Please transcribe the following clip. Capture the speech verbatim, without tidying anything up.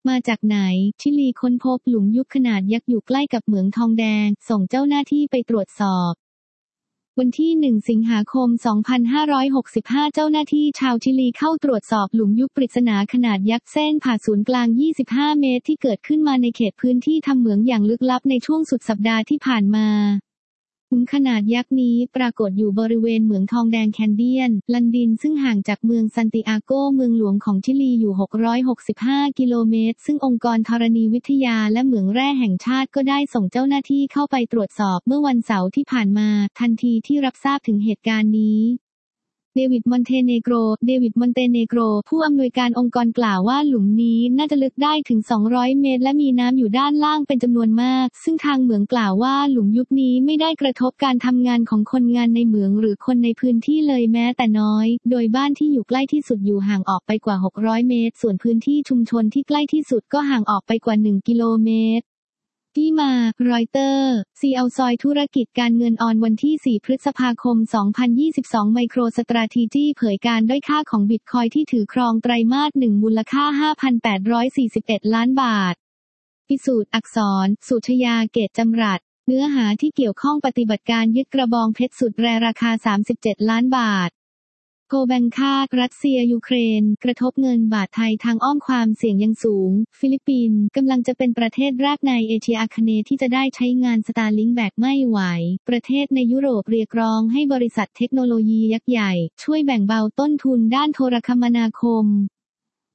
มาจากไหนชิลีค้นพบหลุมยุบขนาดยักษ์อยู่ใกล้กับเหมืองทองแดงส่งเจ้าหน้าที่ไปตรวจสอบวันที่หนึ่งสิงหาคมสองพันห้าร้อยหกสิบห้าเจ้าหน้าที่ชาวชิลีเข้าตรวจสอบหลุมยุบปริศนาขนาดยักษ์เส้นผ่าศูนย์กลางยี่สิบห้าเมตรที่เกิดขึ้นมาในเขตพื้นที่ทำเหมืองอย่างลึกลับในช่วงสุดสัปดาห์ที่ผ่านมาหลุมขนาดยักษ์นี้ปรากฏอยู่บริเวณเหมืองทองแดงแคนเดียนลันดินซึ่งห่างจากเมืองซันติอาโกเมืองหลวงของชิลีอยู่หกร้อยหกสิบห้ากิโลเมตรซึ่งองค์กรธรณีวิทยาและเหมืองแร่แห่งชาติก็ได้ส่งเจ้าหน้าที่เข้าไปตรวจสอบเมื่อวันเสาร์ที่ผ่านมาทันทีที่รับทราบถึงเหตุการณ์นี้เดวิดมอนเตเนโกรเดวิดมอนเตเนโกรผู้อำนวยการองค์กรกล่าวว่าหลุมนี้น่าจะลึกได้ถึงสองร้อยเมตรและมีน้ำอยู่ด้านล่างเป็นจำนวนมากซึ่งทางเหมืองกล่าวว่าหลุมยุบนี้ไม่ได้กระทบการทำงานของคนงานในเหมืองหรือคนในพื้นที่เลยแม้แต่น้อยโดยบ้านที่อยู่ใกล้ที่สุดอยู่ห่างออกไปกว่าหกร้อยเมตรส่วนพื้นที่ชุมชนที่ใกล้ที่สุดก็ห่างออกไปกว่าหนึ่งกิโลเมตรที่มารอยเตอร์ซีเอาซอยธุรกิจการเงินออนวันที่สี่พฤษภาคมสองพันยี่สิบสองไมโครสตราทีจี้เผยการด้อยค่าของบิตคอยที่ถือครองไตรมาสหนึ่งมูลค่า ห้าพันแปดร้อยสี่สิบเอ็ด ล้านบาทพิสูจน์อักษรสุชยาเกตจำรัดเนื้อหาที่เกี่ยวข้องปฏิบัติการยึดกระบองเพชรสุดแรราคาสามสิบเจ็ดล้านบาทโกแบงคาดรัสเซียยูเครนกระทบเงินบาทไทยทางอ้อมความเสี่ยงยังสูงฟิลิปปินส์กำลังจะเป็นประเทศแรกในเอเชียอาคเนย์ที่จะได้ใช้งานสตาร์ลิงก์แบบไม่ไหวประเทศในยุโรปเรียกร้องให้บริษัทเทคโนโลยียักษ์ใหญ่ช่วยแบ่งเบาต้นทุนด้านโทรคมนาคม